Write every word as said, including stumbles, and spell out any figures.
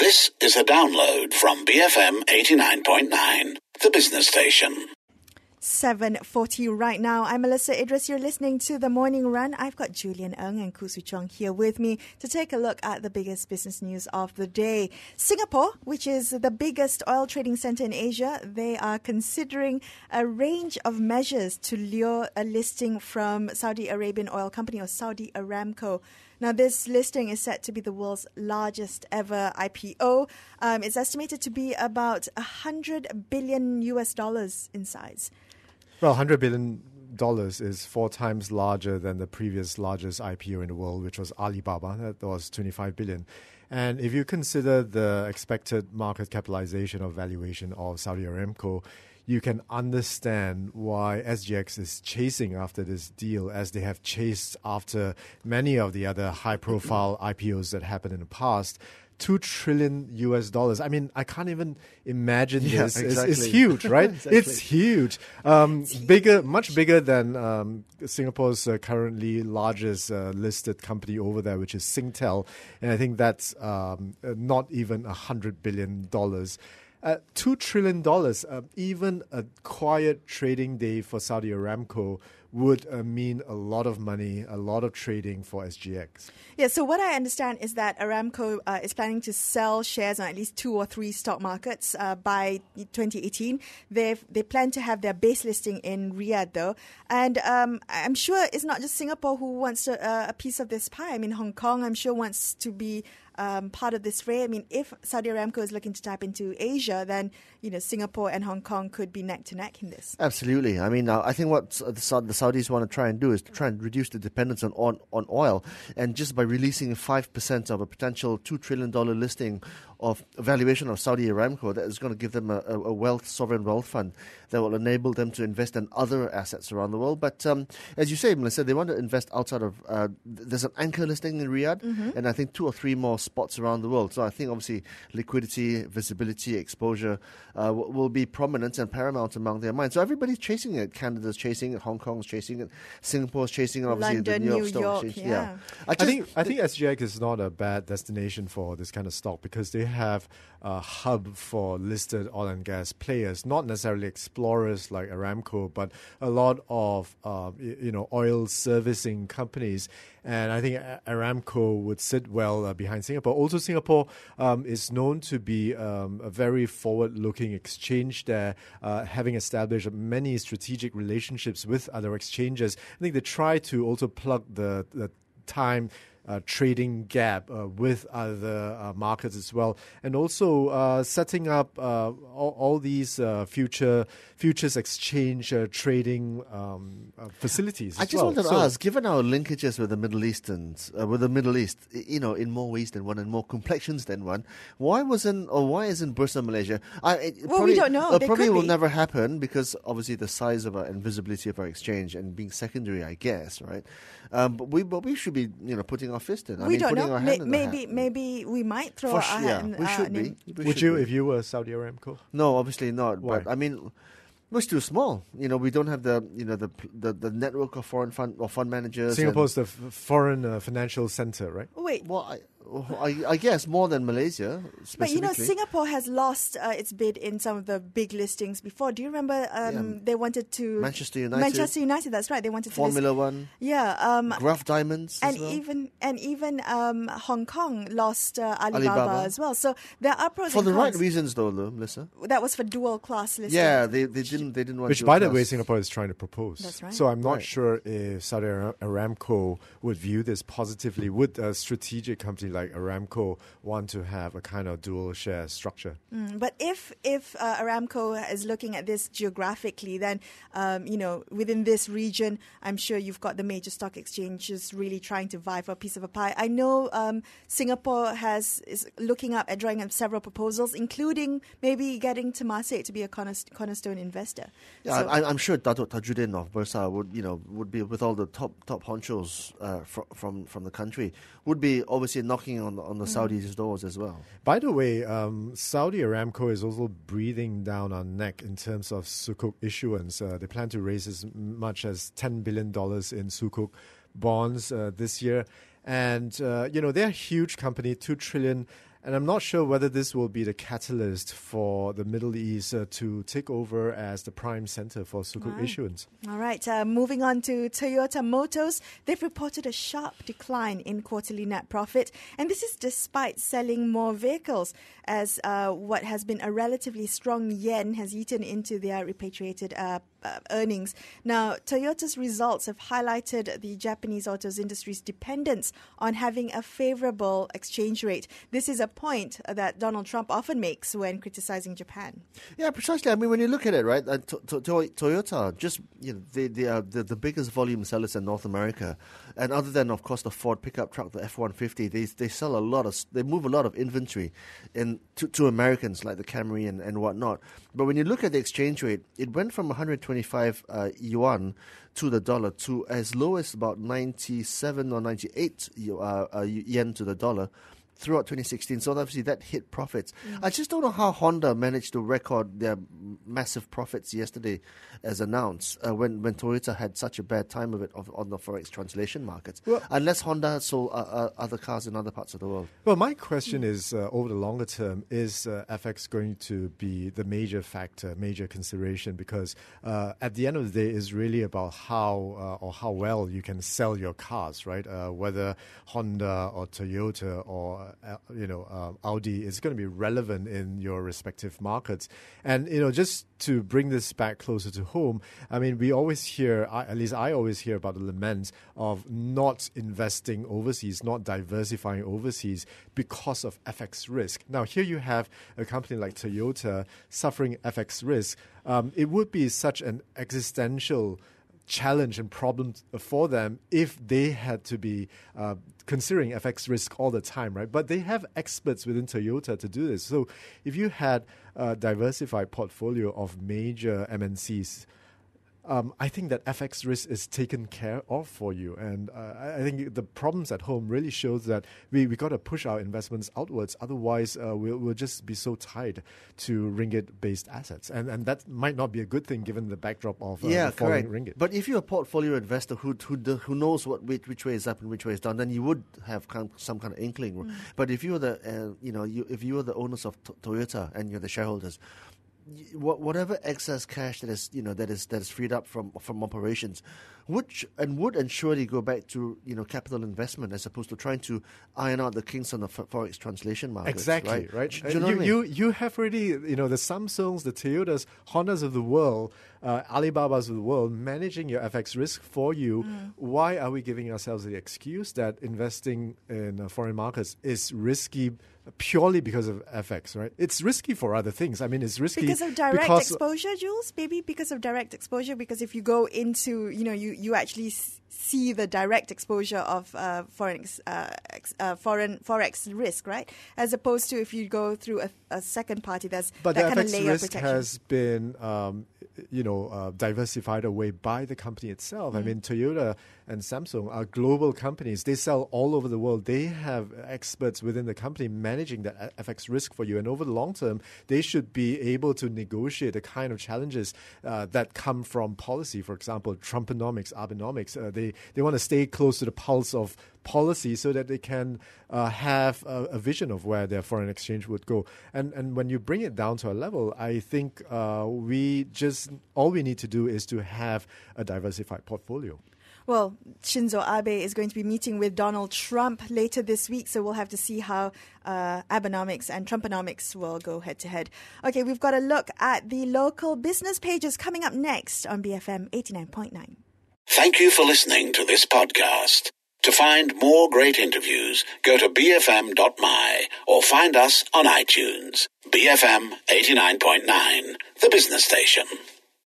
This is a download from B F M eighty-nine point nine, the business station. seven forty right now. I'm Melissa Idris. You're listening to The Morning Run. I've got Julian Ng and Khoo Swee Chong here with me to take a look at the biggest business news of the day. Singapore, which is the biggest oil trading center in Asia, they are considering a range of measures to lure a listing from Saudi Arabian Oil Company or Saudi Aramco. Now, this listing is set to be the world's largest ever I P O. Um, it's estimated to be about one hundred billion U S dollars in size. Well, one hundred billion dollars is four times larger than the previous largest I P O in the world, which was Alibaba. That was twenty-five billion dollars. And if you consider the expected market capitalization or valuation of Saudi Aramco, you can understand why S G X is chasing after this deal, as they have chased after many of the other high-profile I P Os that happened in the past. Two trillion U S dollars. I mean, I can't even imagine yeah, this. Exactly. It's, it's huge, right? exactly. It's huge. Um, it's bigger, huge. Much bigger than um, Singapore's uh, currently largest uh, listed company over there, which is Singtel. And I think that's um, not even one hundred billion dollars. Uh, Two trillion dollars, uh, even a quiet trading day for Saudi Aramco would uh, mean a lot of money, a lot of trading for S G X. Yeah, so what I understand is that Aramco uh, is planning to sell shares on at least two or three stock markets uh, by twenty eighteen. They've, they plan to have their base listing in Riyadh, though. And um, I'm sure it's not just Singapore who wants to, uh, a piece of this pie. I mean, Hong Kong, I'm sure, wants to be Um, part of this fray. I mean, if Saudi Aramco is looking to tap into Asia, then, you know, Singapore and Hong Kong could be neck to neck in this. Absolutely. I mean, uh, I think what the, Sa- the Saudis want to try and do is to try and reduce the dependence on, on, on oil. And just by releasing five percent of a potential two trillion dollars listing of valuation of Saudi Aramco, that is going to give them a, a wealth, sovereign wealth fund that will enable them to invest in other assets around the world. But um, as you say, Melissa, they want to invest outside of, uh, there's an anchor listing in Riyadh, mm-hmm. and I think two or three more spots around the world. So I think obviously liquidity, visibility, exposure uh, w- will be prominent and paramount among their minds. So everybody's chasing it. Canada's chasing it, Hong Kong's chasing it, Singapore's chasing it, obviously London, the New York New Stock York, Exchange. yeah. yeah. I, just, I think I think S G X is not a bad destination for this kind of stock because they have a hub for listed oil and gas players, not necessarily explorers like Aramco, but a lot of uh, you know oil servicing companies. And I think Aramco would sit well uh, behind Singapore. Also, Singapore um, is known to be um, a very forward-looking exchange there, uh, having established many strategic relationships with other exchanges. I think they try to also plug the, the time Uh, trading gap uh, with other uh, markets as well, and also uh, setting up uh, all, all these uh, future futures exchange uh, trading um, uh, facilities. I as just well. wanted to so, ask, given our linkages with the Middle Easterns, uh, with the Middle East, you know, in more ways than one and more complexions than one, why wasn't or why isn't Bursa Malaysia? I, it well, probably, we don't know. It They probably could will be. never happen because obviously the size of our and visibility of our exchange and being secondary, I guess, right? Um, but we but we should be you know putting our fist in. I we mean, don't putting know. our May- hand in the maybe hat. maybe we might throw For our sure, hand. yeah, we uh, should name- be. We would should you be. if you were Saudi Aramco? No, obviously not. Why? But I mean, we're too small. You know, we don't have the you know the the, the network of foreign fund or fund managers. Singapore's the f- foreign uh, financial center, right? Wait. And, well, I, I, I guess more than Malaysia. But you know, specifically. Singapore has lost uh, its bid in some of the big listings before. Do you remember um, Yeah. they wanted to... Manchester United, Manchester United, that's right. They wanted to list... Formula One, Yeah. Um, Graph Diamonds, and as well. even and even um, Hong Kong lost uh, Alibaba, Alibaba. as well. So there are pros for and the right cons. reasons, though, though, Melissa. That was for dual class listing. Yeah, they, they didn't they didn't want. Which, dual by the class. way, Singapore is trying to propose. That's right. So I'm not Right. sure if Saudi Ara- Aramco would view this positively. Would a strategic company like Aramco want to have a kind of dual share structure? Mm, but if if uh, Aramco is looking at this geographically, then um, you know within this region, I'm sure you've got the major stock exchanges really trying to vie for a piece of a pie. I know um, Singapore has is looking up at drawing up several proposals, including maybe getting Temasek to be a cornerst- cornerstone investor. Yeah, So- I, I'm sure Dato' Tajuddin of Bursa would, you know, would be with all the top top honchos uh, fr- from from the country, would be obviously knocking on the, on the Mm. Saudis' doors as well. By the way, um, Saudi Aramco is also breathing down our neck in terms of Sukuk issuance. Uh, they plan to raise as much as ten billion dollars in Sukuk bonds uh, this year. And, uh, you know, they're a huge company, two trillion dollars. And I'm not sure whether this will be the catalyst for the Middle East uh, to take over as the prime center for sukuk Right. issuance. All right, uh, moving on to Toyota Motors. They've reported a sharp decline in quarterly net profit, and this is despite selling more vehicles, as uh, what has been a relatively strong yen has eaten into their repatriated uh, uh, earnings. Now, Toyota's results have highlighted the Japanese autos industry's dependence on having a favorable exchange rate. This is a point that Donald Trump often makes when criticizing Japan. Yeah, precisely. I mean, when you look at it, right, uh, to- to- to- Toyota, just you know, they they are the, the biggest volume sellers in North America, and other than of course the Ford pickup truck, the F one fifty, they they sell a lot of, they move a lot of inventory in to, to Americans like the Camry and, and whatnot. But when you look at the exchange rate, it went from one hundred twenty-five uh, yuan to the dollar to as low as about ninety-seven or ninety-eight uh, uh, yen to the dollar throughout twenty sixteen. So obviously that hit profits. Mm. I just don't know how Honda managed to record their massive profits yesterday as announced uh, when, when Toyota had such a bad time of it of, on the Forex translation markets. Well, unless Honda sold uh, uh, other cars in other parts of the world. Well, my question is, uh, over the longer term, is uh, F X going to be the major factor, major consideration? Because uh, at the end of the day, it's really about how uh, or how well you can sell your cars, right? Uh, whether Honda or Toyota or uh, you know uh, Audi is going to be relevant in your respective markets. And you know, just to bring this back closer to home, I mean, we always hear, I, at least I always hear about the laments of not investing overseas, not diversifying overseas because of F X risk. Now, here you have a company like Toyota suffering F X risk. Um, it would be such an existential challenge and problem for them if they had to be uh, considering F X risk all the time, right? But they have experts within Toyota to do this. So if you had a diversified portfolio of major M N Cs, Um, I think that F X risk is taken care of for you. And uh, I think the problems at home really shows that we, we got to push our investments outwards. Otherwise, uh, we'll, we'll just be so tied to ringgit-based assets. And and that might not be a good thing given the backdrop of uh, yeah, the falling correct. ringgit. But if you're a portfolio investor who who who knows what which, which way is up and which way is down, then you would have kind of, some kind of inkling. Mm. But if you're the uh, you know you if you're the owners of T- Toyota and you're the shareholders, whatever excess cash that is, you know, that is that is freed up from from operations, would and would and surely go back to, you know, capital investment as opposed to trying to iron out the kinks on the forex translation market. Exactly, right? right. Do you know you, what I mean? you you have already, you know, the Samsungs, the Toyotas, Hondas of the world, uh, Alibabas of the world managing your F X risk for you. Mm. Why are we giving ourselves the excuse that investing in uh, foreign markets is risky? Purely because of F X, right? It's risky for other things. I mean, it's risky because of direct because exposure, Jules. Maybe because of direct exposure. Because if you go into, you know, you you actually s- see the direct exposure of uh, foreign uh, ex, uh, foreign forex risk, right? As opposed to if you go through a, a second party, there's but that the kind F X of layer of risk protection. has been, um, you know, uh, diversified away by the company itself. Mm. I mean, Toyota and Samsung are global companies. They sell all over the world. They have experts within the company managing that F X risk for you. And over the long term, they should be able to negotiate the kind of challenges uh, that come from policy. For example, Trumponomics, Abenomics. Uh, they, they want to stay close to the pulse of policy so that they can uh, have a, a vision of where their foreign exchange would go. And and when you bring it down to a level, I think uh, we just, all we need to do is to have a diversified portfolio. Well, Shinzo Abe is going to be meeting with Donald Trump later this week, so we'll have to see how uh, Abenomics and Trumponomics will go head-to-head. Okay, we've got a look at the local business pages coming up next on B F M eighty-nine point nine. Thank you for listening to this podcast. To find more great interviews, go to b f m dot m y or find us on iTunes. B F M eighty-nine point nine, the business station.